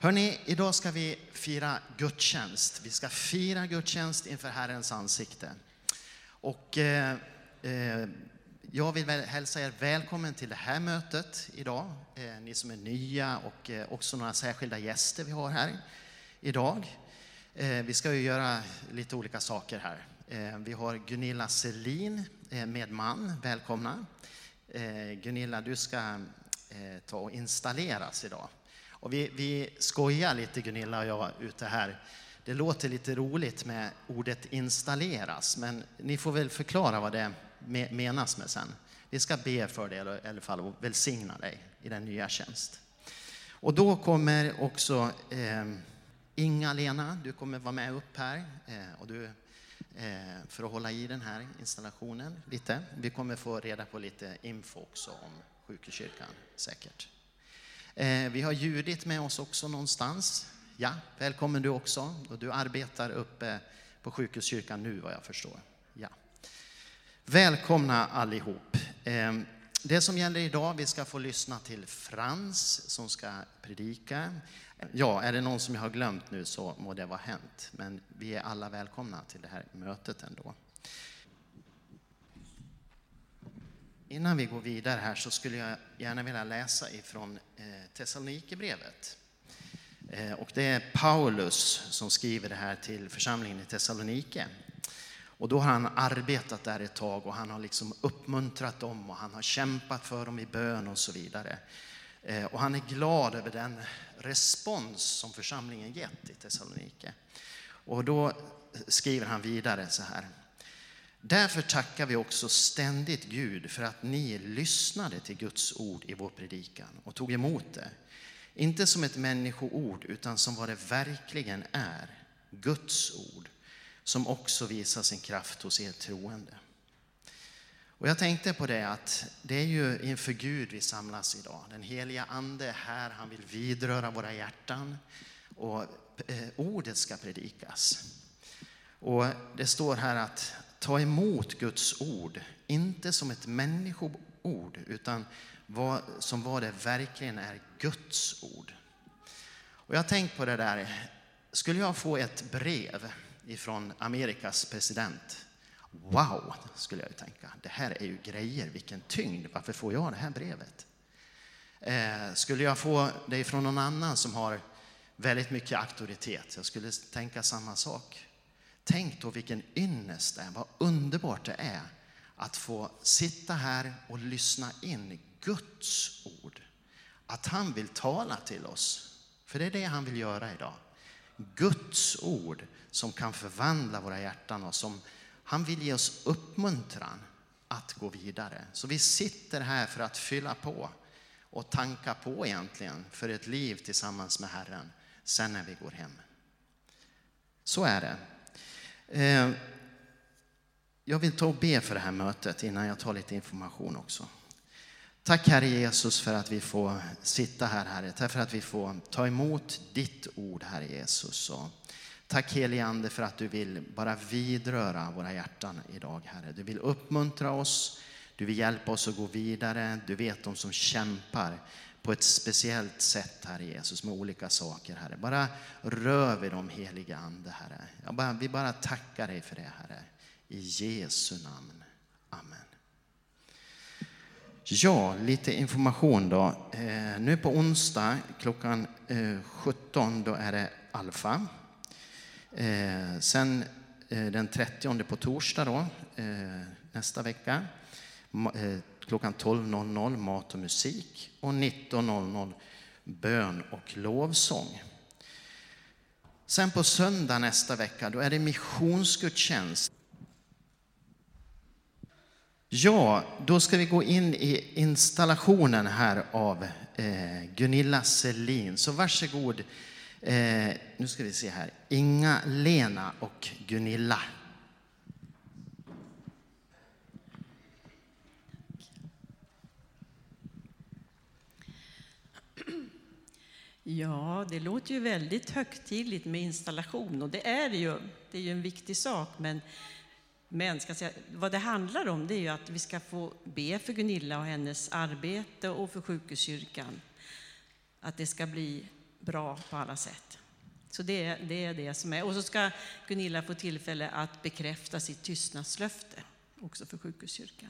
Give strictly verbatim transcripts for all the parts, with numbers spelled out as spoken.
Hörrni, idag ska vi fira gudstjänst. Vi ska fira gudstjänst inför Herrens ansikte. Och eh, eh, jag vill väl hälsa er välkommen till det här mötet idag. Eh, ni som är nya och eh, också några särskilda gäster vi har här idag. Eh, vi ska ju göra lite olika saker här. Eh, vi har Gunilla Selin eh, med man. Välkomna. Eh, Gunilla, du ska eh, ta och installeras idag. Och vi, vi skojar lite, Gunilla och jag, ute här. Det låter lite roligt med ordet installeras, men ni får väl förklara vad det menas med sen. Vi ska be för det, eller i alla fall välsigna dig i den nya tjänst. Och då kommer också eh, Inga-Lena, du kommer vara med upp här eh, och du, eh, för att hålla i den här installationen lite. Vi kommer få reda på lite info också om Sjukhuskyrkan säkert. Eh, vi har Judit med oss också någonstans. Ja, välkommen du också. Och du arbetar uppe på Sjukhuskyrkan nu, vad jag förstår. Ja. Välkomna allihop. Eh, det som gäller idag, vi ska få lyssna till Frans som ska predika. Ja, är det någon som jag har glömt nu så må det vara hänt. Men vi är alla välkomna till det här mötet ändå. Innan vi går vidare här så skulle jag gärna vilja läsa ifrån eh, Thessalonikerbrevet. Eh, och det är Paulus som skriver det här till församlingen i Thessalonike. Och då har han arbetat där ett tag och han har liksom uppmuntrat dem och han har kämpat för dem i bön och så vidare. Eh, och han är glad över den respons som församlingen gett i Thessalonike. Och då skriver han vidare så här. Därför tackar vi också ständigt Gud för att ni lyssnade till Guds ord i vår predikan och tog emot det. Inte som ett människoord utan som vad det verkligen är, Guds ord, som också visar sin kraft hos er troende. Och jag tänkte på det att det är ju inför Gud vi samlas idag. Den heliga ande är här, han vill vidröra våra hjärtan och eh, ordet ska predikas. Och det står här att ta emot Guds ord, inte som ett människoord utan vad, som vad det verkligen är, Guds ord. Och jag har tänkt på det där, skulle jag få ett brev ifrån Amerikas president, wow, skulle jag ju tänka, det här är ju grejer, vilken tyngd, varför får jag det här brevet? Eh, skulle jag få det ifrån någon annan som har väldigt mycket auktoritet, jag skulle tänka samma sak. Tänk då vilken ynnest det är, vad underbart det är att få sitta här och lyssna in Guds ord. Att han vill tala till oss, för det är det han vill göra idag. Guds ord som kan förvandla våra hjärtan och som han vill ge oss uppmuntran att gå vidare. Så vi sitter här för att fylla på och tanka på egentligen för ett liv tillsammans med Herren sen när vi går hem. Så är det. Jag vill ta och be för det här mötet innan jag tar lite information också. Tack Herre Jesus för att vi får sitta här, Herre. Tack för att vi får ta emot ditt ord, Herre Jesus. Och tack helige Ande för att du vill bara vidröra våra hjärtan idag, Herre. Du vill uppmuntra oss, du vill hjälpa oss att gå vidare. Du vet de som kämpar på ett speciellt sätt, Herre Jesus, med olika saker, Herre. Bara rör vi dem, heliga Ande, Herre. Jag bara, vi bara tackar dig för det, Herre. I Jesu namn. Amen. Ja, lite information då. Eh, nu på onsdag klockan eh, sjutton, då är det Alfa. Eh, sen eh, den trettionde på torsdag då, eh, nästa vecka. Eh, klockan tolv noll noll mat och musik och nitton noll noll bön och lovsång. Sen på söndag nästa vecka då är det missionsgudstjänst. Ja, då ska vi gå in i installationen här av eh, Gunilla Selin. Så varsågod, eh, nu ska vi se här, Inga-Lena och Gunilla. Ja, det låter ju väldigt högtidligt med installation och det är det ju. Det är ju en viktig sak, men, men ska säga, vad det handlar om det är ju att vi ska få be för Gunilla och hennes arbete och för Sjukhuskyrkan. Att det ska bli bra på alla sätt. Så det är, det är det som är. Och så ska Gunilla få tillfälle att bekräfta sitt tystnadslöfte också för sjukhuskyrkan.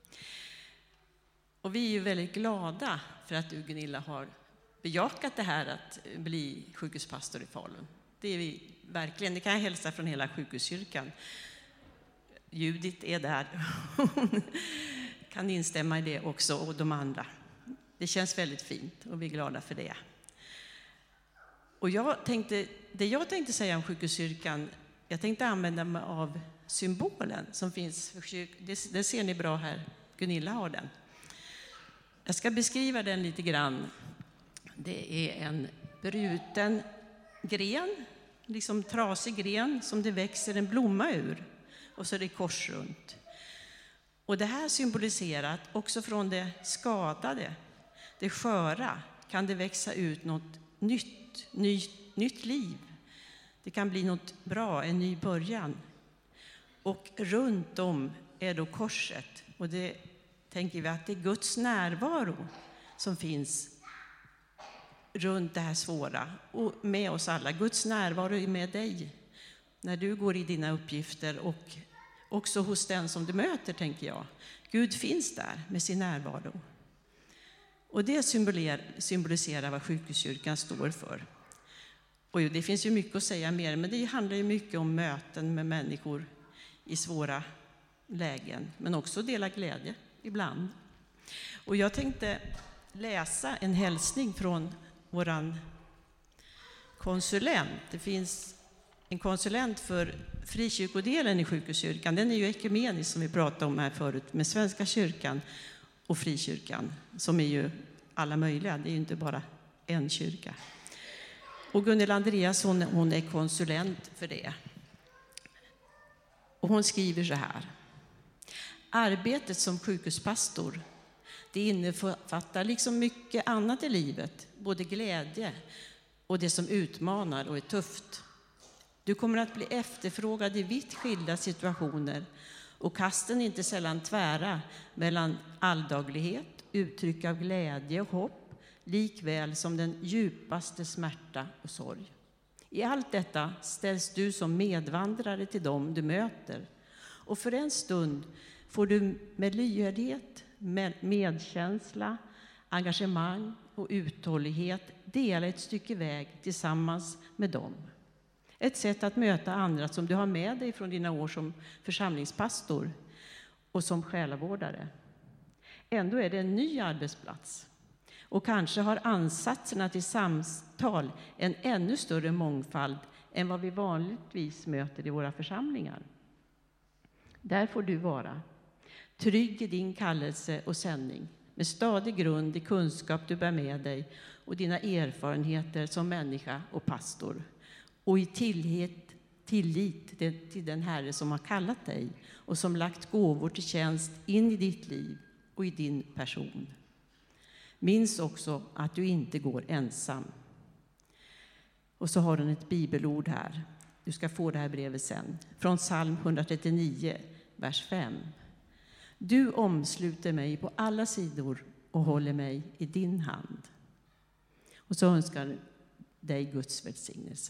Och vi är ju väldigt glada för att du, Gunilla, har bejakat det här att bli sjukhuspastor i Falun. Det är vi verkligen. Det kan jag hälsa från hela sjukhuskyrkan. Judit är där. Hon kan instämma i det också, och de andra. Det känns väldigt fint och vi är glada för det. Och jag tänkte, det jag tänkte säga om sjukhuskyrkan, jag tänkte använda mig av symbolen som finns för kyrkan. Det, det ser ni bra här. Gunilla har den. Jag ska beskriva den lite grann. Det är en bruten gren, liksom trasig gren som det växer en blomma ur. Och så är det kors runt. Och det här symboliserat också från det skadade, det sköra, kan det växa ut något nytt, nytt, nytt liv. Det kan bli något bra, en ny början. Och runt om är då korset. Och det tänker vi att det är Guds närvaro som finns runt det här svåra. Och med oss alla. Guds närvaro är med dig när du går i dina uppgifter, och också hos den som du möter, tänker jag. Gud finns där med sin närvaro. Och det symboliserar vad sjukhuskyrkan står för. Och det finns ju mycket att säga mer, men det handlar ju mycket om möten med människor i svåra lägen, men också dela glädje ibland. Och jag tänkte läsa en hälsning från våran konsulent. Det finns en konsulent för frikyrkodelen i sjukhuskyrkan. Den är ju ekumenisk, som vi pratade om här förut, med Svenska kyrkan och frikyrkan, som är ju alla möjliga. Det är ju inte bara en kyrka. Och Gunilla Andreas, hon, hon är konsulent för det. Och hon skriver så här: arbetet som sjukhuspastor, det innefattar liksom mycket annat i livet, både glädje och det som utmanar och är tufft. Du kommer att bli efterfrågad i vitt skilda situationer, och kasten är inte sällan tvära mellan alldaglighet, uttryck av glädje och hopp, likväl som den djupaste smärta och sorg. I allt detta ställs du som medvandrare till dem du möter, och för en stund får du med lyhördhet, med medkänsla, engagemang och uthållighet dela ett stycke väg tillsammans med dem. Ett sätt att möta andra som du har med dig från dina år som församlingspastor och som själavårdare. Ändå är det en ny arbetsplats, och kanske har ansatserna till samtal en ännu större mångfald än vad vi vanligtvis möter i våra församlingar. Där får du vara trygg i din kallelse och sändning, med stadig grund i kunskap du bär med dig och dina erfarenheter som människa och pastor, och i tillit, tillit till den Herre som har kallat dig och som lagt gåvor till tjänst in i ditt liv och i din person. Minns också att du inte går ensam. Och så har den ett bibelord här. Du ska få det här brevet sen. Från psalm etthundratrettionio, vers fem. Du omsluter mig på alla sidor och håller mig i din hand. Och så önskar dig Guds välsignelse.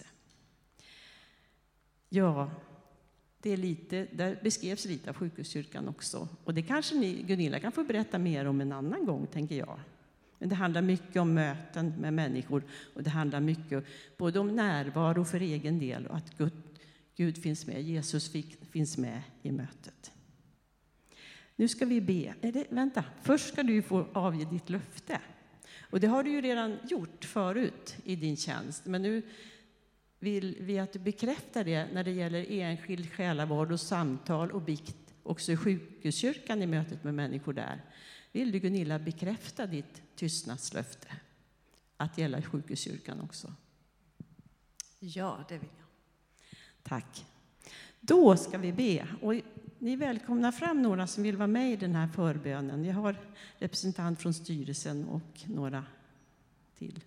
Ja, det är lite, där beskrevs lite av sjukhuskyrkan också. Och det kanske ni, Gunilla, kan få berätta mer om en annan gång, tänker jag. Men det handlar mycket om möten med människor, och det handlar mycket både om närvaro för egen del och att Gud, Gud finns med, Jesus fick, finns med i mötet. Nu ska vi be. Är det, vänta, först ska du få avge ditt löfte. Och det har du ju redan gjort förut i din tjänst, men nu vill vi att du bekräftar det när det gäller enskild själavård och samtal och bikt, också i sjukhuskyrkan i mötet med människor där. Vill du, Gunilla, bekräfta ditt tystnadslöfte att gälla i sjukhuskyrkan också? Ja, det vill jag. Tack. Då ska vi be. Och ni välkomnar fram några som vill vara med i den här förbönen. Jag har representant från styrelsen och några till.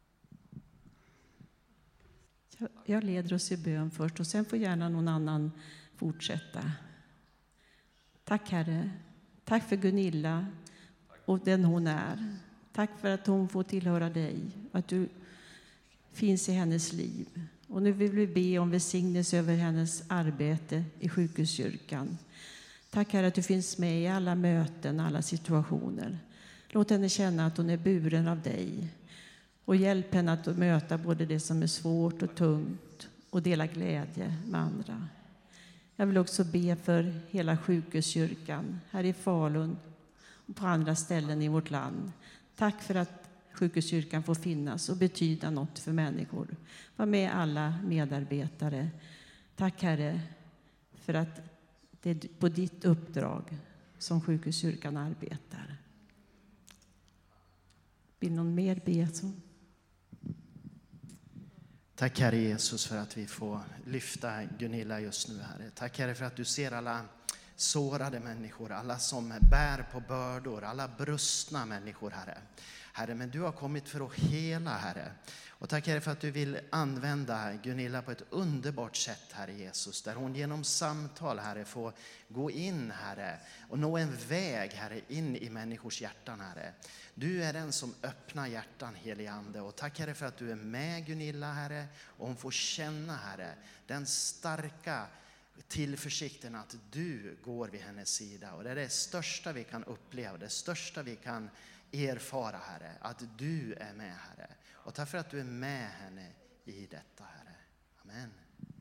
Jag leder oss i bön först, och sen får gärna någon annan fortsätta. Tack, Herre. Tack för Gunilla och den hon är. Tack för att hon får tillhöra dig. Att du finns i hennes liv. Och nu vill vi be om välsignelse över hennes arbete i sjukhuskyrkan. Tack Herre att du finns med i alla möten, alla situationer. Låt henne känna att hon är buren av dig. Och hjälp henne att möta både det som är svårt och tungt och dela glädje med andra. Jag vill också be för hela sjukhuskyrkan här i Falun och på andra ställen i vårt land. Tack för att sjukhuskyrkan får finnas och betyda något för människor. Var med alla medarbetare. Tack Herre för att det är på ditt uppdrag som sjukhuskyrkan arbetar. Vill någon mer be så? Tack Herre Jesus för att vi får lyfta Gunilla just nu Herre. Tack Herre för att du ser alla sårade människor, alla som bär på bördor, alla brustna människor Herre. Herre, men du har kommit för att hela Herre. Och tack Herre för att du vill använda Gunilla på ett underbart sätt Herre Jesus. Där hon genom samtal Herre får gå in Herre och nå en väg Herre in i människors hjärtan Herre. Du är den som öppnar hjärtan helige Ande. Och tack Herre för att du är med Gunilla Herre. Och hon får känna Herre den starka tillförsikten att du går vid hennes sida. Och det är det största vi kan uppleva, det största vi kan erfara Herre, att du är med Herre. Och tack för att du är med henne i detta Herre. Amen.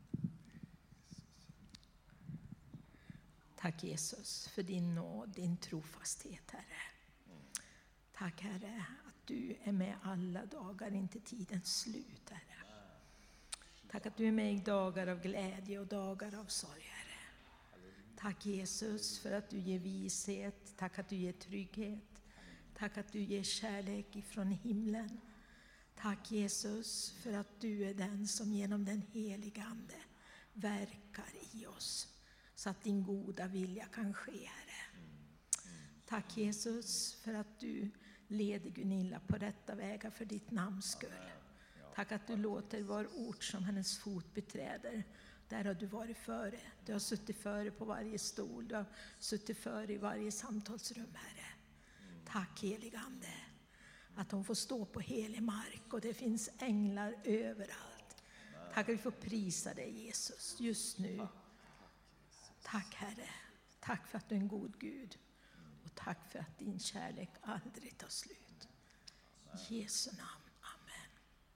Tack Jesus för din nåd, din trofasthet Herre. Tack Herre att du är med alla dagar inte tidens slut Herre. Tack att du är med i dagar av glädje och dagar av sorg Herre. Tack Jesus för att du ger vishet, tack att du ger trygghet. Tack att du ger kärlek ifrån himlen. Tack Jesus för att du är den som genom den heliga Ande verkar i oss. Så att din goda vilja kan ske Herre. Tack Jesus för att du leder Gunilla på rätta vägar för ditt namns skull. Tack att du låter var ort som hennes fot beträder. Där har du varit före. Du har suttit före på varje stol. Du har suttit före i varje samtalsrum Herre. Tack helige Ande att hon får stå på helig mark och det finns änglar överallt. Tack att vi får prisa dig Jesus just nu. Tack Herre, tack för att du är en god Gud och tack för att din kärlek aldrig tar slut. I Jesu namn, amen.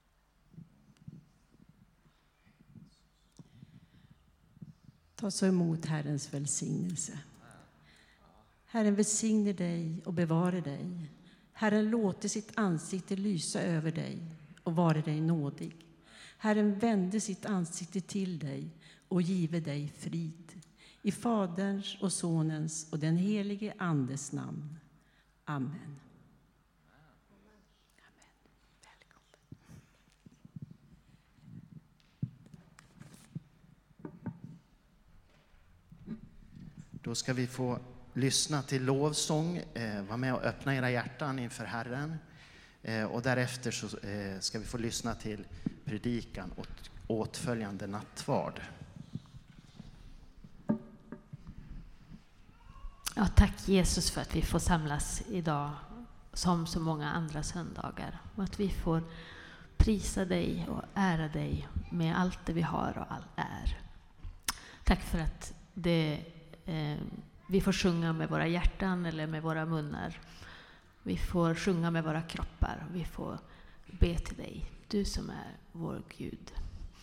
Ta så emot Herrens välsignelse. Herren välsigne dig och bevare dig. Herren låter sitt ansikte lysa över dig och vare dig nådig. Herren vände sitt ansikte till dig och give dig frid. I Faderns och Sonens och den helige Andes namn. Amen. Amen. Välkommen. Då ska vi få lyssna till lovsång, eh, var med och öppna era hjärtan inför Herren. Eh, och därefter så eh, ska vi få lyssna till predikan och åtföljande nattvard. Ja, tack Jesus för att vi får samlas idag som så många andra söndagar. Och att vi får prisa dig och ära dig med allt det vi har och all är. Tack för att det, eh, vi får sjunga med våra hjärtan eller med våra munnar. Vi får sjunga med våra kroppar. Vi får be till dig, du som är vår Gud.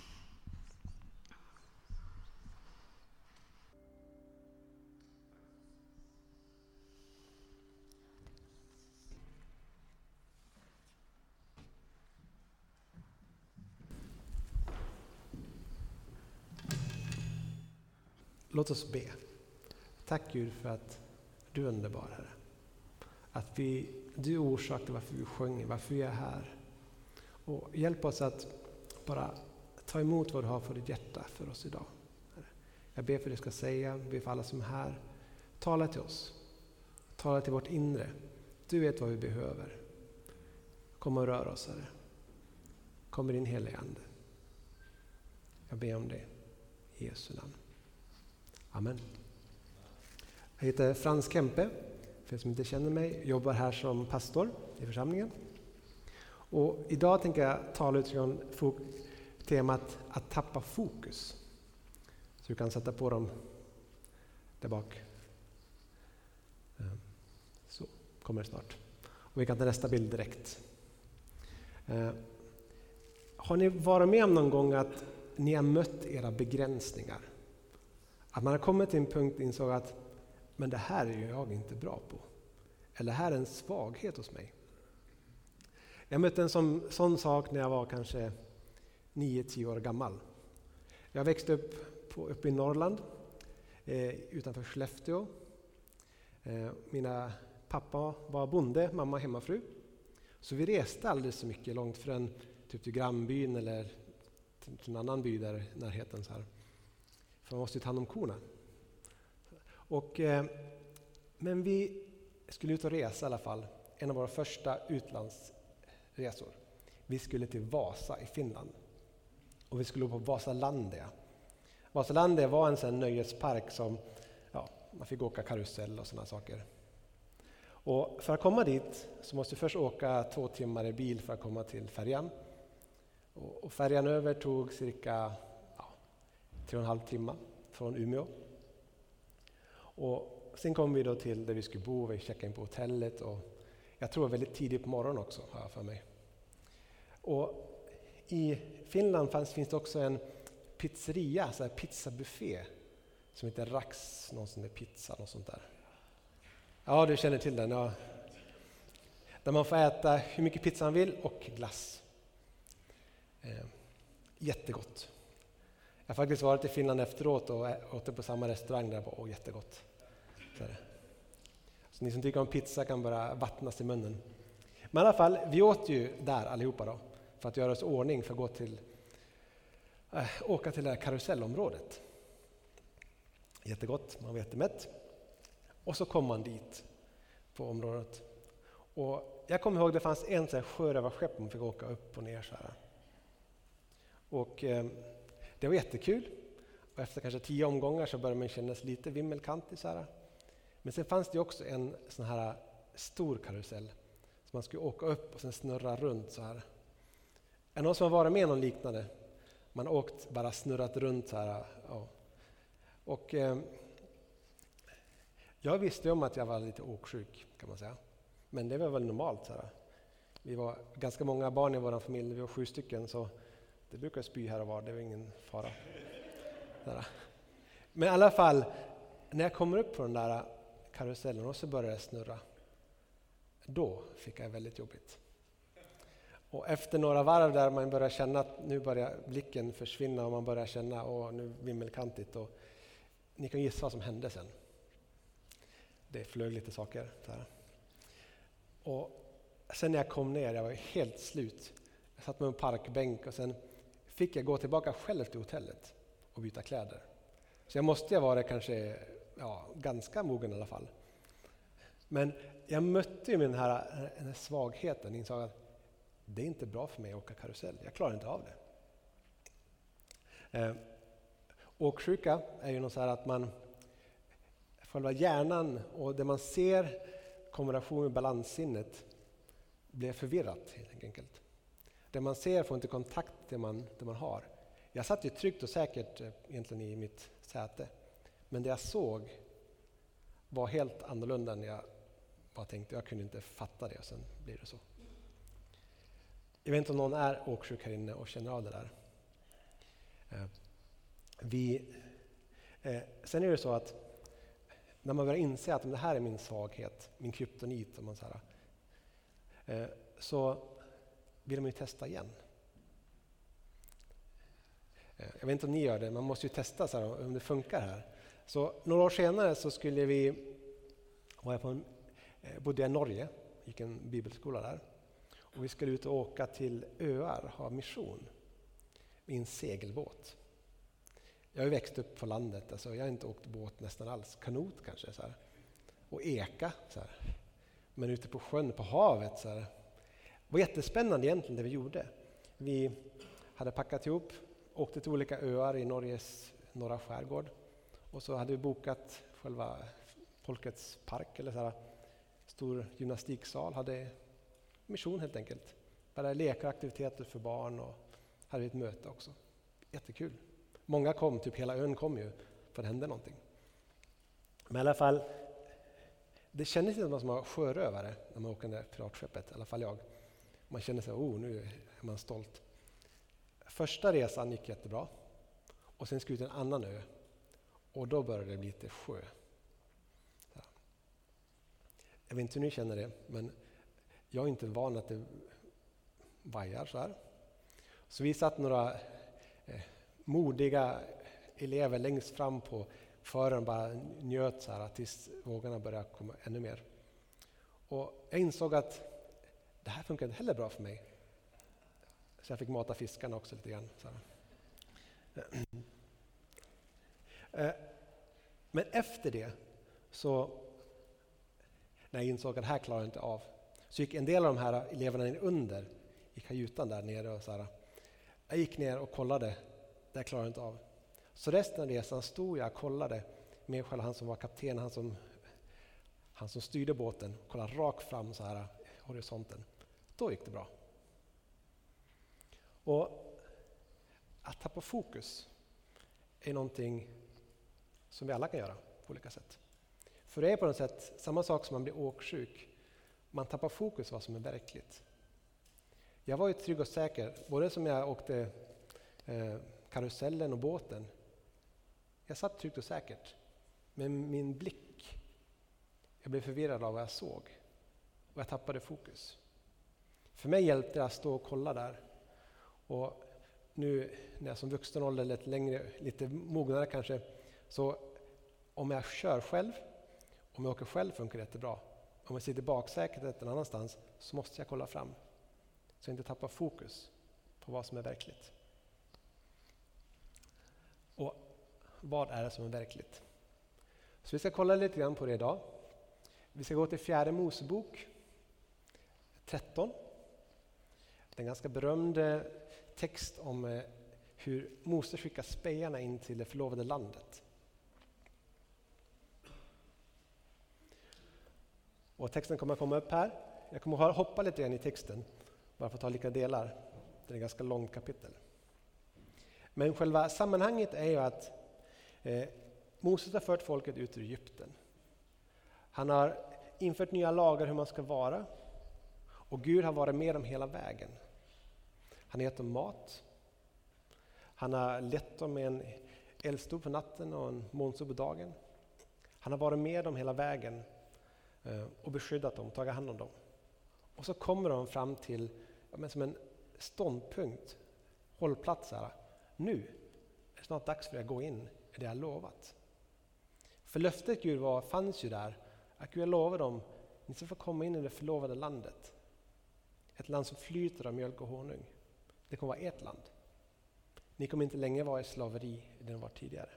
Låt oss be. Tack Gud för att du är underbar Herre. Att vi, du är orsak till varför vi sjunger, varför vi är här. Och hjälp oss att bara ta emot vad du har för ditt hjärta för oss idag. Herre. Jag ber för att du ska säga, jag ber för alla som är här. Tala till oss. Tala till vårt inre. Du vet vad vi behöver. Kom och rör oss Herre. Kom med din heliga Ande. Jag ber om det i Jesu namn. Amen. Jag heter Frans Kempe, för er som inte känner mig, jobbar här som pastor i församlingen. Och idag tänker jag tala utifrån temat att tappa fokus. Så du kan sätta på dem där bak. Så kommer det snart. Och vi kan ta nästa bild direkt. Har ni varit med om någon gång att ni har mött era begränsningar? Att man har kommit till en punkt och insåg att men det här är jag inte bra på. Eller det här är en svaghet hos mig. Jag mötte en sån, sån sak när jag var kanske nio tio år gammal. Jag växte upp på, uppe i Norrland, eh, utanför Skellefteå. Eh, mina pappa var bonde, mamma hemmafru. Så vi reste aldrig så mycket långt från typ till grannbyn eller till, till en annan by där i närheten. Så här. För man måste ju ta hand om korna. Och, eh, men vi skulle ut och resa i alla fall. En av våra första utlandsresor. Vi skulle till Vasa i Finland. Och vi skulle på Vasalandia. Vasalandia var en sån nöjespark som ja, man fick åka karusell och sådana saker. Och för att komma dit så måste vi först åka två timmar i bil för att komma till färjan. Och, och färjan över tog cirka ja, tre och en halv timme från Umeå. Och sen kom vi då till där vi skulle bo, vi checkade in på hotellet och jag tror väldigt tidigt på morgonen också, har jag för mig. Och i Finland fanns, finns det också en pizzeria, så här pizzabuffé som heter Rax, någon sån där pizza, något sånt där. Ja, du känner till den. Ja. Där man får äta hur mycket pizza man vill och glass. Eh, jättegott. Jag har faktiskt varit i Finland efteråt och åt på samma restaurang där. Åh, jättegott. Så, så ni som tycker om pizza kan bara vattnas i munnen. Men i alla fall, vi åt ju där allihopa då. För att göra oss ordning för att gå till, äh, åka till det här karusellområdet. Jättegott, man var jättemätt. Och så kom man dit på området. Och jag kommer ihåg att det fanns en sån här sjörövarskepp man fick åka upp och ner så här. Och eh, det var jättekul. Och efter kanske tio omgångar så började man känna sig lite vimmelkantig så här. Men sen fanns det också en sån här stor karusell. Så man skulle åka upp och sen snurra runt så här. Är någon som har varit med någon liknande? Man har åkt bara snurrat runt så här. Ja. Och eh, jag visste om att jag var lite åksjuk kan man säga. Men det var väl normalt så här. Vi var ganska många barn i vår familj, vi var sju stycken så det brukar spy här och var, det var ingen fara. Där. Men i alla fall, när jag kommer upp på den där karusellen och så började jag snurra. Då fick jag väldigt jobbigt. Och efter några varv där man börjar känna att nu börjar blicken försvinna och man börjar känna att nu vimmelkantigt. Och ni kan gissa vad som hände sen. Det flög lite saker. Så här. Och sen när jag kom ner, jag var helt slut. Jag satt med en parkbänk och sen fick jag gå tillbaka själv till hotellet och byta kläder. Så jag måste ha varit kanske ja, ganska mogen i alla fall. Men jag mötte ju med den här, den här svagheten. Jag insåg att det är inte bra för mig att åka karusell. Jag klarar inte av det. Eh, åksjuka är ju något så här att man själva hjärnan och det man ser kombination med balanssinnet blir förvirrat helt enkelt. Det man ser får inte kontakt med det man, det man har. Jag satt ju tryggt och säkert egentligen i mitt säte. Men det jag såg var helt annorlunda än jag bara tänkte. Jag kunde inte fatta det och sen blir det så. Jag vet inte om någon är åksjuk här inne och känner av det där. Eh, vi, eh, sen är det så att när man börjar inse att det här är min svaghet, min kryptonit, om man säger, eh, så vill man ju testa igen. Eh, jag vet inte om ni gör det, man måste ju testa så här, om det funkar här. Så några år senare så skulle vi, var jag på en, eh, bodde jag i Norge, gick en bibelskola där. Och vi skulle ut och åka till öar, ha mission i en segelbåt. Jag har växt upp på landet, alltså jag har inte åkt båt nästan alls. Kanot kanske så här. Och eka så här. Men ute på sjön, på havet så här. Det var jättespännande egentligen det vi gjorde. Vi hade packat ihop, åkte till olika öar i Norges norra skärgård. Och så hade vi bokat själva Folkets park eller så här. Stor gymnastiksal, hade mission helt enkelt. Bara lekar och aktiviteter för barn och hade ett möte också. Jättekul. Många kom, typ hela ön kom ju för det hände någonting. Men i alla fall, det kändes som att man var sjörövare när man åkte ner piratskeppet, i alla fall jag. Man kände sig, oh nu är man stolt. Första resan gick jättebra och sen skulle vi till en annan ö och då började det bli lite sjö. Så. Jag vet inte hur ni känner det, men jag är inte van att det vajar så här. Så vi satt några eh, modiga elever längst fram på fören, bara njöt så här tills vågorna började komma ännu mer. Och jag insåg att det här funkar inte heller bra för mig. Så jag fick mata fiskarna också lite grann. Så här. Men efter det, så när jag insåg att det här klarar jag inte av, så gick en del av de här eleverna in under i kajutan där nere. Och så här. Jag gick ner och kollade, det klarar jag inte av. Så resten av resan stod jag och kollade med själv han som var kapten, han som, han som styrde båten, kollade rakt fram så här horisonten. Då gick det bra. Och att tappa fokus är någonting som vi alla kan göra på olika sätt. För det är på något sätt samma sak som man blir åksjuk. Man tappar fokus vad som är verkligt. Jag var ju trygg och säker, både som jag åkte eh, karusellen och båten. Jag satt tryggt och säkert. Men min blick, jag blev förvirrad av vad jag såg. Och jag tappade fokus. För mig hjälpte det att stå och kolla där. Och nu när jag som vuxen ålder lite längre, lite mognare kanske, så om jag kör själv, om jag åker själv funkar det jättebra. Om jag sitter baksäkert någon annanstans så måste jag kolla fram. Så jag inte tappar fokus på vad som är verkligt. Och vad är det som är verkligt? Så vi ska kolla lite grann på det idag. Vi ska gå till fjärde Mosebok tretton. Det är en ganska berömd text om hur Mose skickar spejarna in till det förlovade landet. Och texten kommer att komma upp här. Jag kommer att hoppa lite grann i texten, bara för att ta lika delar. Det är ett ganska långt kapitel. Men själva sammanhanget är ju att eh, Moses har fört folket ut ur Egypten. Han har infört nya lagar hur man ska vara. Och Gud har varit med dem hela vägen. Han har gett dem mat. Han har lett dem med en eldstol på natten och en månstol på dagen. Han har varit med dem hela vägen och beskyddat dem, tagit hand om dem. Och så kommer de fram till, ja, men som en ståndpunkt, hållplats här. Nu är det snart dags för att gå in i det jag lovat. För löftet Gud var, fanns ju där, att Gud lovade dem, ni ska få komma in i det förlovade landet. Ett land som flyter av mjölk och honung. Det kommer vara ert land. Ni kommer inte längre vara i slaveri i den var tidigare.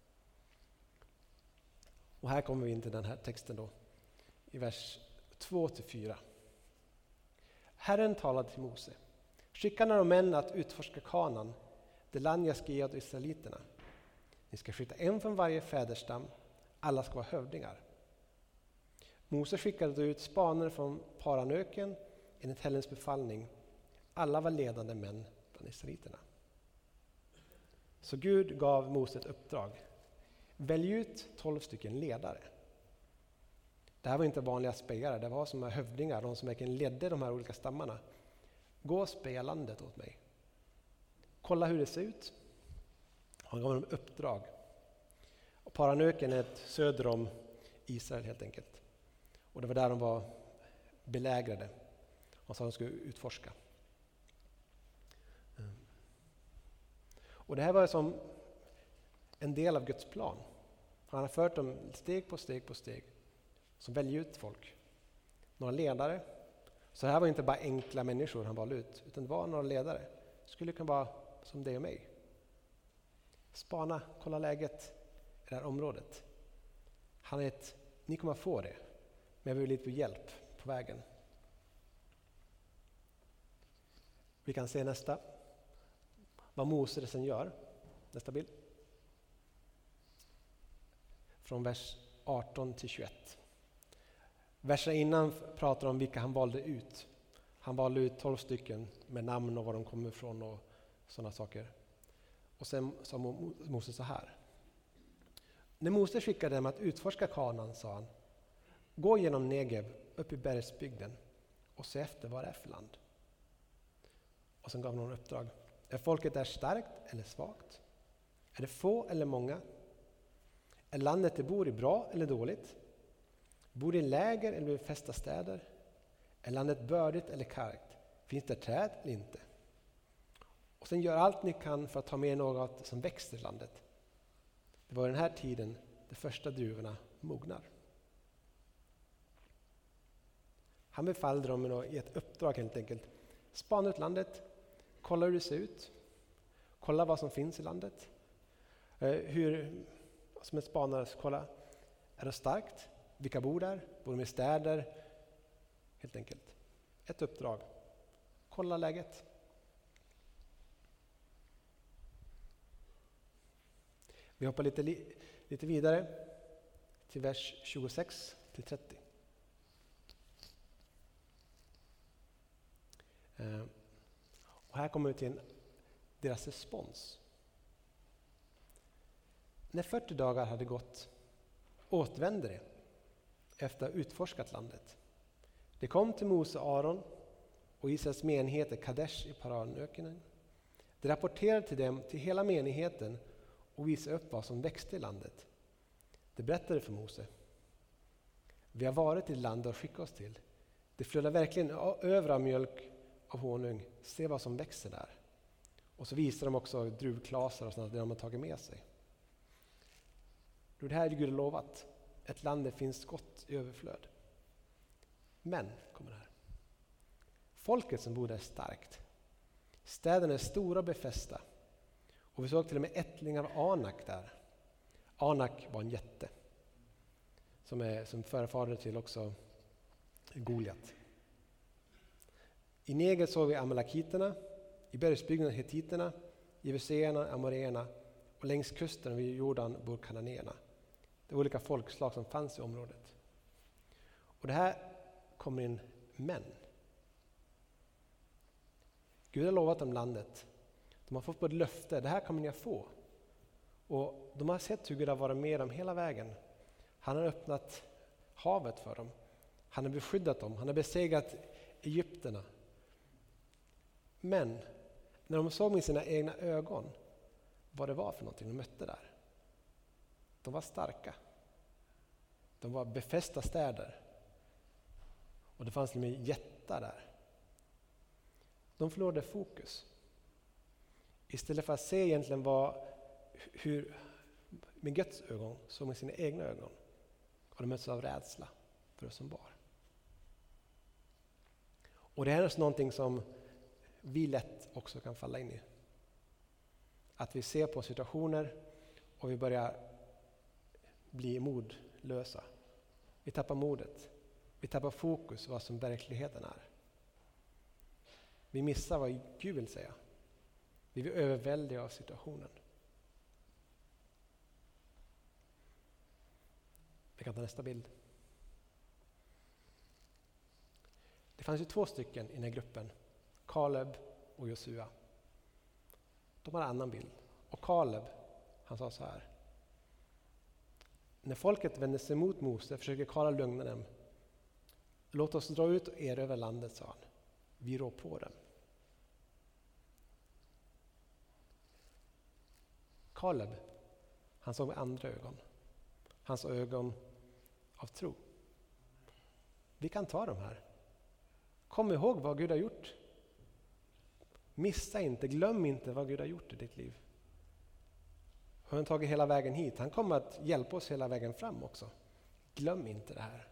Och här kommer vi in till den här texten då. I vers två till fyra. Herren talade till Mose. Skicka några män att utforska Kanan, det land jag ska ge åt israeliterna. Ni ska skicka en från varje fäderstam. Alla ska vara hövdingar. Mose skickade ut spanare från Paranöken enligt Herrens befallning. Alla var ledande män bland israeliterna. Så Gud gav Mose ett uppdrag. Välj ut tolv stycken ledare. Det här var inte vanliga spejare, det var som hövdingar, de som verkligen ledde de här olika stammarna. Gå och speja landet åt mig. Kolla hur det ser ut. Han gav dem uppdrag. Och Paranöken är söder om Israel helt enkelt. Och det var där de var belägrade. Och så de skulle utforska. Och det här var som en del av Guds plan. Han har fört dem steg på steg på steg. Som väljer ut folk. Några ledare. Så det här var inte bara enkla människor han valde ut. Utan det var några ledare. Det skulle kunna vara som dig och mig. Spana, kolla läget i det här området. Han är ett, ni kommer att få det. Men jag vill lite hjälp på vägen. Vi kan se nästa. Vad Mose sen gör. Nästa bild. Från vers arton till tjugoett. Versen innan pratar om vilka han valde ut. Han valde ut tolv stycken med namn och var de kommer ifrån och sådana saker. Och sen sa Mose så här. När Mose skickade dem att utforska Kanaan sa han: gå genom Negev upp i bergsbygden och se efter vad det är för land. Och sen gav någon uppdrag. Är folket där starkt eller svagt? Är det få eller många? Är landet de bor i bra eller dåligt? Bor de i läger eller i fästa städer? Är landet bördigt eller kargt? Finns det träd eller inte? Och sen gör allt ni kan för att ta med något som växer i landet. Det var den här tiden de första druvorna mognar. Han befallde dem i ett uppdrag helt enkelt. Spana ut landet, kolla hur det ser ut, kolla vad som finns i landet. Hur, som en spanare, kolla, är det starkt? Vilka bor där? Bor de i städer? Helt enkelt. Ett uppdrag. Kolla läget. Vi hoppar lite, lite vidare till vers tjugosex till trettio. Och här kommer vi till deras respons. När fyrtio dagar hade gått återvände de efter att ha utforskat landet. Det kom till Mose och Aron och Israels menigheter Kadesh i Paranökenen. De rapporterade till dem, till hela menigheten, och visade upp vad som växte i landet. De berättade för Mose. Vi har varit i landet och skickat oss till. Det flödar verkligen över av mjölk av honung. Se vad som växer där. Och så visar de också druvklasar och sånt där de har tagit med sig. Det här är Gud lovat. Ett land där finns gott i överflöd. Men, kommer det här. Folket som bor där är starkt. Städerna är stora och befästa. Och vi såg till och med ättlingar av Anak där. Anak var en jätte. Som, är, som förfader till också Goliat. I Negev såg vi amalekiterna. I bergsbygden hetiterna. Jevuséerna, amoréerna. Och längs kusten vid Jordan bor kananéerna. Det är olika folkslag som fanns i området. Och det här kommer in män. Gud har lovat dem landet. De har fått på ett löfte. Det här kommer ni att få. Och de har sett hur Gud har varit med dem hela vägen. Han har öppnat havet för dem. Han har beskyddat dem. Han har besegrat egypterna. Men när de såg med sina egna ögon vad det var för någonting de mötte där. De var starka. De var befästa städer. Och det fanns med jättar där. De förlorade fokus. Istället för att se egentligen vad, hur med Guds ögon såg med sina egna ögon. Och de möttes av rädsla för det som var. Och det här är någonting som vi lätt också kan falla in i. Att vi ser på situationer och vi börjar bli modlösa. Vi tappar modet. Vi tappar fokus vad som verkligheten är. Vi missar vad Gud vill säga. Vi blir överväldiga av situationen. Vi kan ta nästa bild. Det fanns ju två stycken i den här gruppen. Kaleb och Josua. De har en annan bild. Och Kaleb, han sa så här. När folket vände sig mot Mose försöker Kaleb lugna dem. Låt oss dra ut och erövra landet, sa han. Vi rår på dem. Kaleb, han såg med andra ögon. Hans ögon av tro. Vi kan ta de här. Kom ihåg vad Gud har gjort. Missa inte, glöm inte vad Gud har gjort i ditt liv. Han har tagit hela vägen hit. Han kommer att hjälpa oss hela vägen fram också. Glöm inte det här.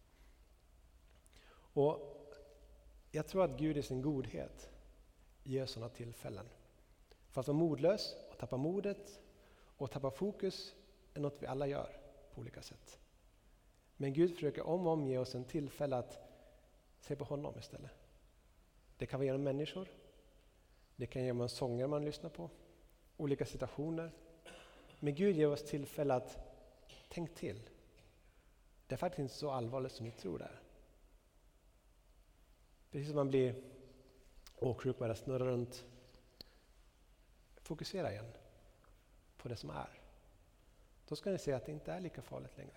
Och jag tror att Gud i sin godhet ger sådana tillfällen. För att vara modlös och tappa modet och tappa fokus är något vi alla gör på olika sätt. Men Gud försöker om och om ge oss en tillfälle att se på honom istället. Det kan vara genom människor. Det kan genom sånger man lyssnar på. Olika situationer. Men Gud ger oss tillfälle att tänk till. Det är faktiskt inte så allvarligt som ni tror det är. Precis som man blir åksjuk med att snurra runt. Fokusera igen på det som är. Då ska ni se att det inte är lika farligt längre.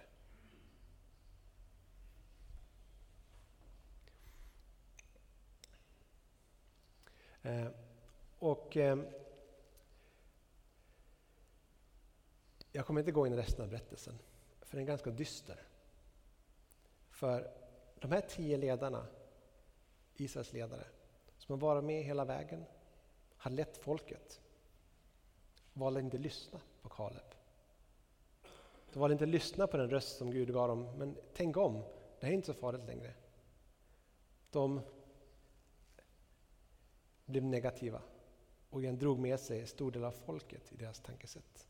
Eh, och eh, jag kommer inte gå in i resten av berättelsen, för den är ganska dyster. För de här tio ledarna, Israels ledare, som har varit med hela vägen, har lett folket, valde inte lyssna på Kaleb. De valde inte lyssna på den röst som Gud gav dem. Men tänk om, det här är inte så farligt längre. De blev negativa och igen drog med sig en stor del av folket i deras tankesätt.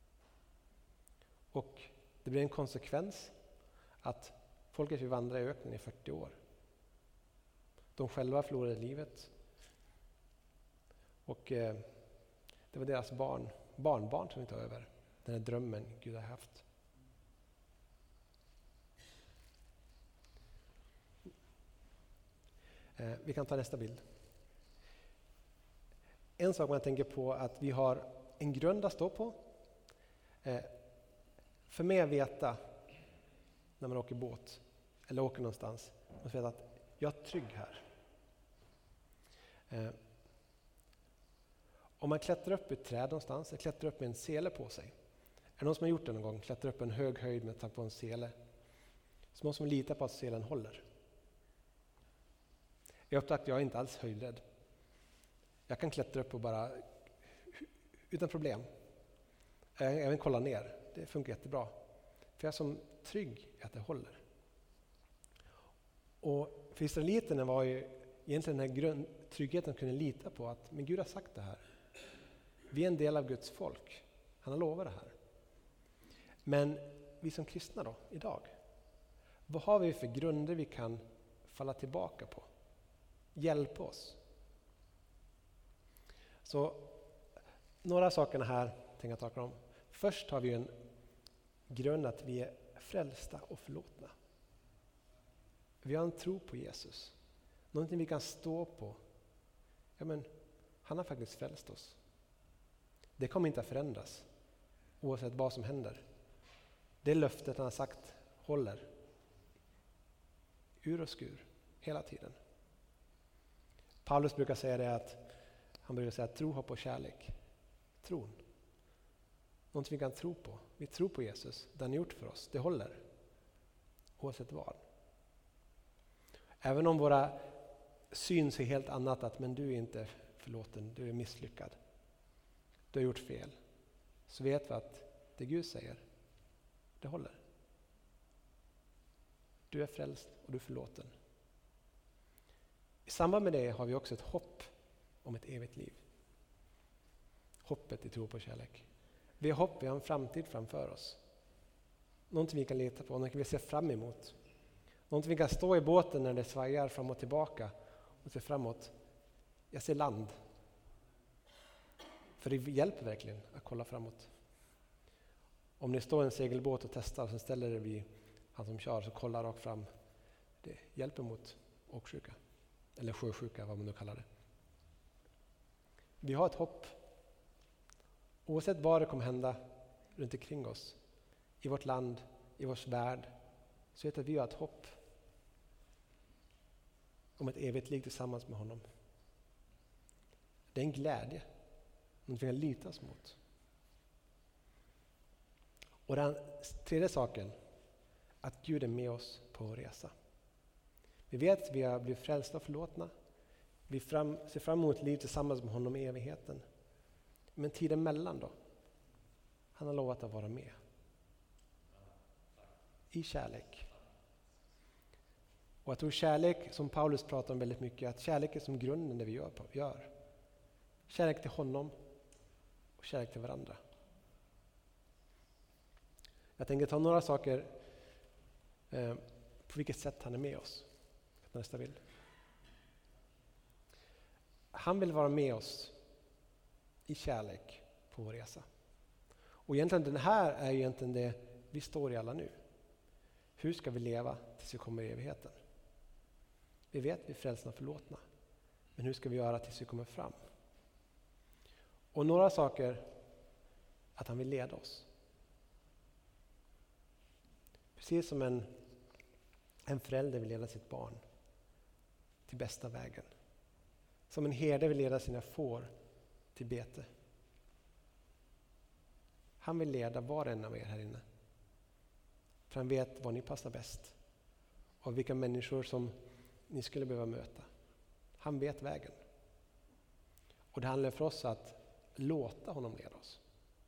Och det blev en konsekvens att folket fick vandra i öknen i fyrtio år. De själva förlorade livet. Och eh, det var deras barn, barnbarn som tog över den här drömmen Gud har haft. Eh, vi kan ta nästa bild. En sak man tänker på är att vi har en grund att stå på. Eh, för mig att veta när man åker båt eller åker någonstans, man måste veta att jag är trygg här. Eh, om man klättrar upp i ett träd någonstans, eller klättrar upp med en sele på sig. Är det någon som har gjort det någon gång? Klättrar upp en hög höjd med att ta på en sele. Så måste man lita på att selen håller. Jag har upptäckt att jag är inte alls höjdrädd. Jag kan klättra upp och bara utan problem. Även kolla ner. Det funkar jättebra. För jag är som trygg i att det håller. Och för israeliterna var ju egentligen den här grund, tryggheten att kunna lita på att men Gud har sagt det här. Vi är en del av Guds folk. Han har lovat det här. Men vi som kristna då, idag. Vad har vi för grunder vi kan falla tillbaka på? Hjälp oss. Så några sakerna här tänker jag tala om. Först har vi en grund att vi är frälsta och förlåtna. Vi har en tro på Jesus. Någonting vi kan stå på. Ja, men han har faktiskt frälst oss. Det kommer inte att förändras oavsett vad som händer. Det löftet han har sagt håller. Ur och skur hela tiden. Paulus brukar säga det att han brukar säga tro, hopp och kärlek. Tron. Någonting vi kan tro på. Vi tror på Jesus. Det han har gjort för oss. Det håller. Oavsett vad. Även om våra syn ser helt annat att men du är inte förlåten. Du är misslyckad. Du har gjort fel. Så vet vi att det Gud säger, det håller. Du är frälst och du är förlåten. I samband med det har vi också ett hopp om ett evigt liv. Hoppet i tro på kärlek. Vi har hopp, vi har en framtid framför oss. Någonting vi kan lita på, någonting vi ser fram emot. Någonting vi kan stå i båten när det svajar fram och tillbaka och se framåt. Jag ser land. För det hjälper verkligen att kolla framåt. Om ni står i en segelbåt och testar och sen ställer det vid han som kör så kollar rakt fram. Det hjälper mot åksjuka. Eller sjösjuka, vad man nu kallar det. Vi har ett hopp. Oavsett vad det kommer hända runt omkring oss. I vårt land, i vår värld. Så vet att vi har ett hopp. Om ett evigt liv tillsammans med honom. Det är en glädje. Något vi kan litas mot. Och den tredje saken. Att Gud är med oss på vår resa. Vi vet att vi har blivit frälsta och förlåtna. Vi fram, ser fram emot ett liv tillsammans med honom i evigheten. Men tiden mellan då? Han har lovat att vara med. I kärlek. Och jag tror kärlek, som Paulus pratar om väldigt mycket, att kärlek är som grunden det vi gör. gör. Kärlek till honom och kärlek till varandra. Jag tänker ta några saker eh, på vilket sätt han är med oss. Nästa bild. Han vill vara med oss i kärlek på vår resa. Och egentligen den här är ju egentligen det vi står i alla nu. Hur ska vi leva tills vi kommer i evigheten? Vi vet att vi är frälsna och förlåtna. Men hur ska vi göra tills vi kommer fram? Och några saker, att han vill leda oss. Precis som en, en förälder vill leda sitt barn till bästa vägen. Som en herde vill leda sina får till bete. Han vill leda var och en av er här inne. För han vet var ni passar bäst. Och vilka människor som ni skulle behöva möta. Han vet vägen. Och det handlar för oss att låta honom leda oss.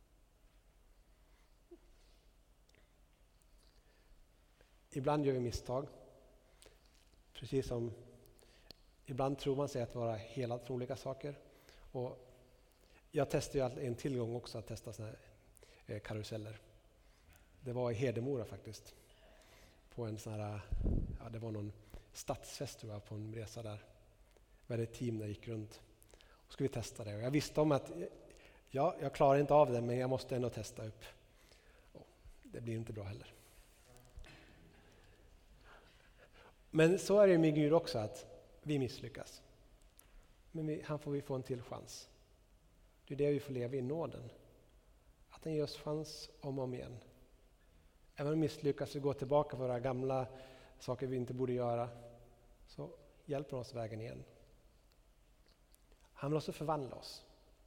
Ibland gör vi misstag. Precis som ibland tror man sig att vara helad från olika saker. Och jag testar ju en tillgång också att testa såna här karuseller. Det var i Hedemora faktiskt. På en sån här, ja, det var någon stadsfest tror jag, på en resa där. Vi hade ett team där gick runt. Och skulle vi testa det. Och jag visste om att ja, jag klarar inte av det, men jag måste ändå testa upp. Och det blir inte bra heller. Men så är det med Gud också, att vi misslyckas. Men vi, han får vi få en till chans. Det är det vi får leva i nåden. Att han ger oss chans om och om igen. Även om vi misslyckas och går tillbaka på våra gamla saker vi inte borde göra, så hjälper oss vägen igen. Han vill också förvandla oss.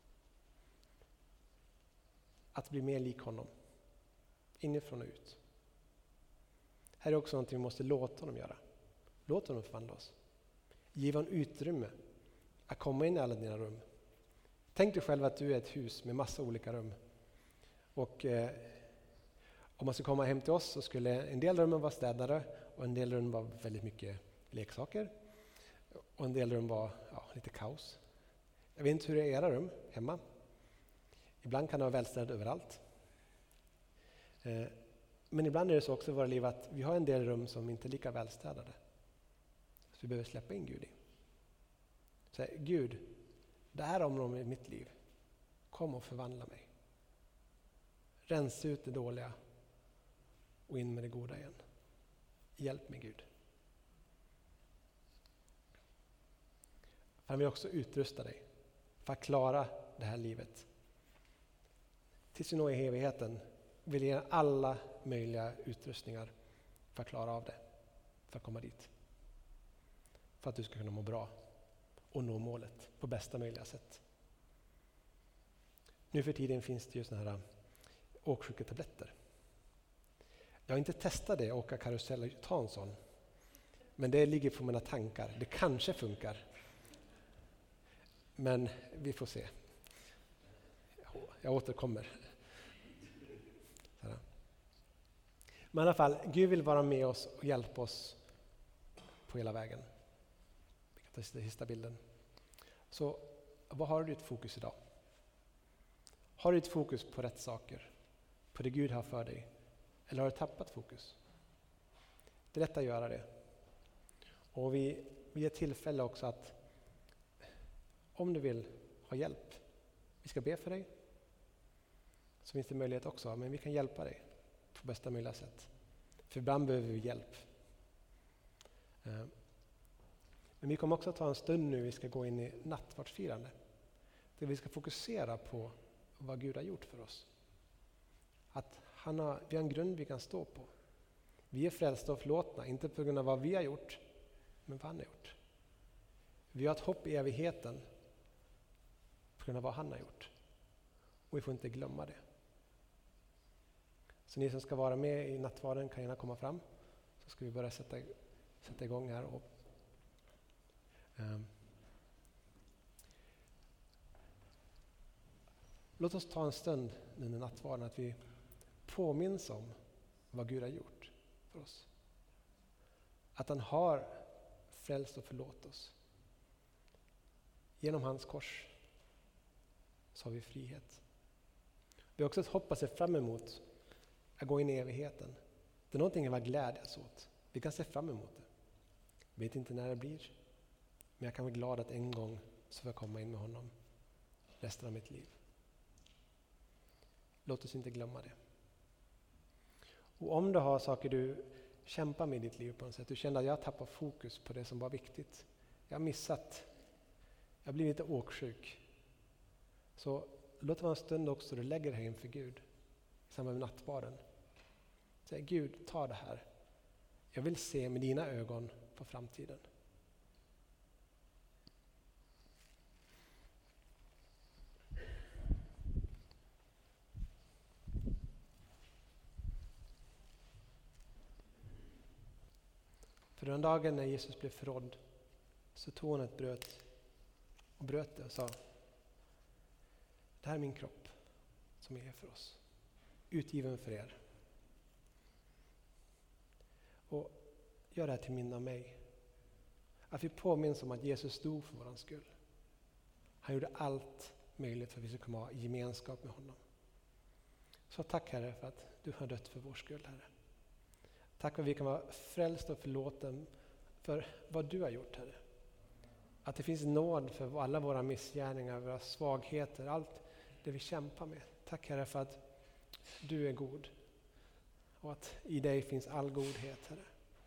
Att bli mer lik honom. Inifrån och ut. Här är också något vi måste låta honom göra. Låt honom förvandla oss. Ge honom utrymme att komma in i alla dina rum. Tänk dig själv att du är ett hus med massa olika rum. Och eh, om man ska komma hem till oss så skulle en del rum vara städade och en del rum var väldigt mycket leksaker. Och en del rum var ja, lite kaos. Jag vet inte hur det är i era rum hemma. Ibland kan det vara välstädat överallt. Eh, men ibland är det så också i våra liv att vi har en del rum som inte är lika välstädade. Så vi behöver släppa in Gud i. Så här, Gud, det här området i mitt liv, kom och förvandla mig. Rensa ut det dåliga och in med det goda igen. Hjälp mig Gud. För han vill också utrusta dig för att klara det här livet. Tills vi når i evigheten vill ge alla möjliga utrustningar för att klara av det. För att komma dit. För att du ska kunna må bra och nå målet på bästa möjliga sätt. Nu för tiden finns det ju såna här åksjuketabletter. Jag har inte testat det, åka karusell och ta en sån. Men det ligger på mina tankar. Det kanske funkar. Men vi får se. Jag återkommer. Sådär. Men i alla fall, Gud vill vara med oss och hjälpa oss på hela vägen. Vi kan ta sista bilden. Så vad har du ditt fokus idag? Har du ditt fokus på rätt saker? På det Gud har för dig? Eller har du tappat fokus? Det är lätt att göra det. Och vi, vi ger tillfälle också att om du vill ha hjälp, vi ska be för dig. Så finns det möjlighet också, men vi kan hjälpa dig på bästa möjliga sätt. För ibland behöver vi hjälp. Men vi kommer också att ta en stund nu, vi ska gå in i nattvardsfirande. Där vi ska fokusera på vad Gud har gjort för oss. Att han har, vi har en grund vi kan stå på. Vi är frälsta och förlåtna, inte på grund av vad vi har gjort, men vad han har gjort. Vi har ett hopp i evigheten på grund av vad han har gjort. Och vi får inte glömma det. Så ni som ska vara med i nattvarden kan gärna komma fram. Så ska vi börja sätta, sätta igång här. Och, um, låt oss ta en stund under nattvarden att vi påminns om vad Gud har gjort för oss. Att han har frälst och förlåt oss. Genom hans kors så har vi frihet. Vi har också ett hopp att se fram emot att gå in i evigheten. Det är någonting att vara glädjas åt. Vi kan se fram emot det. Jag vet inte när det blir. Men jag kan vara glad att en gång så får jag komma in med honom resten av mitt liv. Låt oss inte glömma det. Och om du har saker du kämpa med ditt liv på något sätt. Du kände att jag tappar fokus på det som var viktigt. Jag har missat. Jag blir lite åksjuk. Så låt det vara en stund också du lägger det här inför Gud. I samband med nattvarden. Säg Gud, ta det här. Jag vill se med dina ögon på framtiden. För den dagen när Jesus blev förrådd så tog han ett bröd och bröt det och sa: det här är min kropp som är för oss. Utgiven för er. Och gör det här till minne av mig. Att vi påminns om att Jesus stod för våran skull. Han gjorde allt möjligt för att vi ska komma ha gemenskap med honom. Så tack Herre för att du har dött för vår skull, Herre. Tack för att vi kan vara frälsta och förlåten för vad du har gjort, Herre. Att det finns nåd för alla våra missgärningar, våra svagheter, allt det vi kämpar med. Tack Herre för att du är god. Och att i dig finns all godhet, Herre.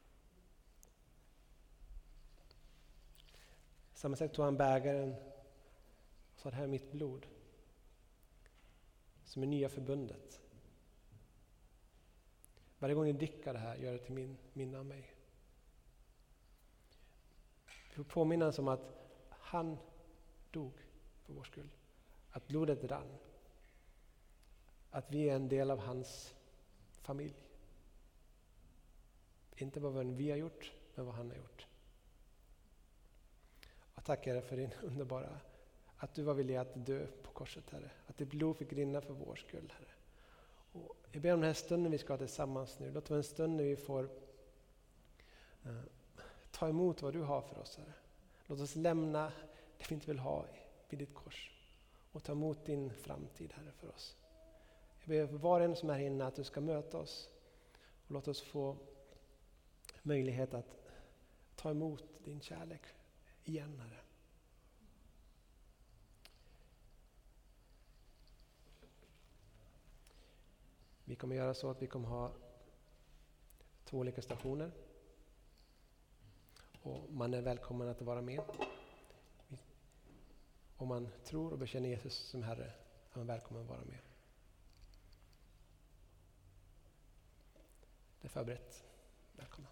Samma sätt tog han bägaren och sa: det här är mitt blod. Som är nya förbundet. Varje gång ni dricker det här, gör det till min, minne av mig. Vi får påminna oss om att han dog för vår skull. Att blodet rann. Att vi är en del av hans familj. Inte bara vad vi har gjort, men vad han har gjort. Och tack Herre för din underbara, att du var villig att dö på korset, Herre. Att ditt blod fick rinna för vår skull, Herre. Och jag ber om den här stunden vi ska ha tillsammans nu. Låt det vara en stund när vi får uh, ta emot vad du har för oss, Herre. Låt oss lämna det vi inte vill ha vid ditt kors. Och ta emot din framtid, Herre, för oss. Jag ber för var en som är här inne att du ska möta oss. Och låt oss få möjlighet att ta emot din kärlek igen, Herre. Vi kommer göra så att vi kommer ha två olika stationer. Och man är välkommen att vara med. Om man tror och bekänner Jesus som Herre är man välkommen att vara med. Det är förberett. Välkomna.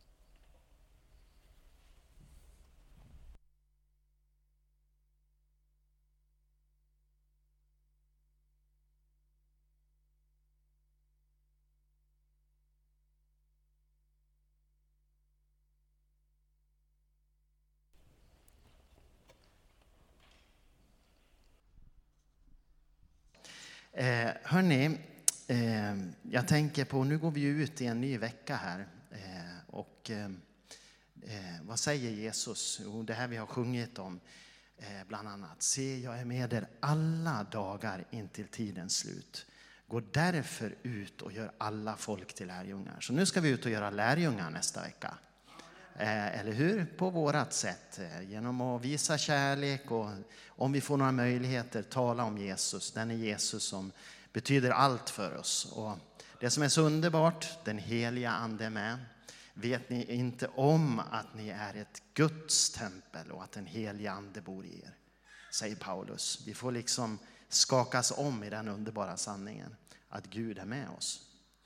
Eh, hörni, eh, jag tänker på, nu går vi ut i en ny vecka här. Eh, och eh, vad säger Jesus? Jo, det här vi har sjungit om, eh, bland annat. Se, jag är med er alla dagar in till tidens slut. Gå därför ut och gör alla folk till lärjungar. Så nu ska vi ut och göra lärjungar nästa vecka. Eh, eller hur? På vårat sätt. Eh, genom att visa kärlek och om vi får några möjligheter tala om Jesus. Den är Jesus som betyder allt för oss. Och det som är så underbart, den heliga ande med. Vet ni inte om att ni är ett Guds tempel och att den heliga ande bor i er? Säger Paulus. Vi får liksom skakas om i den underbara sanningen. Att Gud är med oss.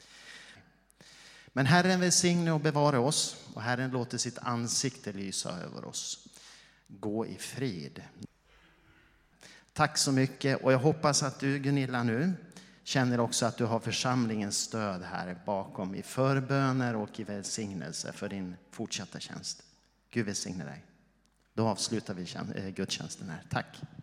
Men Herren välsigne och bevara oss, och Herren låter sitt ansikte lysa över oss. Gå i frid. Tack så mycket, och jag hoppas att du, Gunilla, nu känner också att du har församlingens stöd här bakom i förböner och i välsignelse för din fortsatta tjänst. Gud välsigne dig. Då avslutar vi gudstjänsten här. Tack.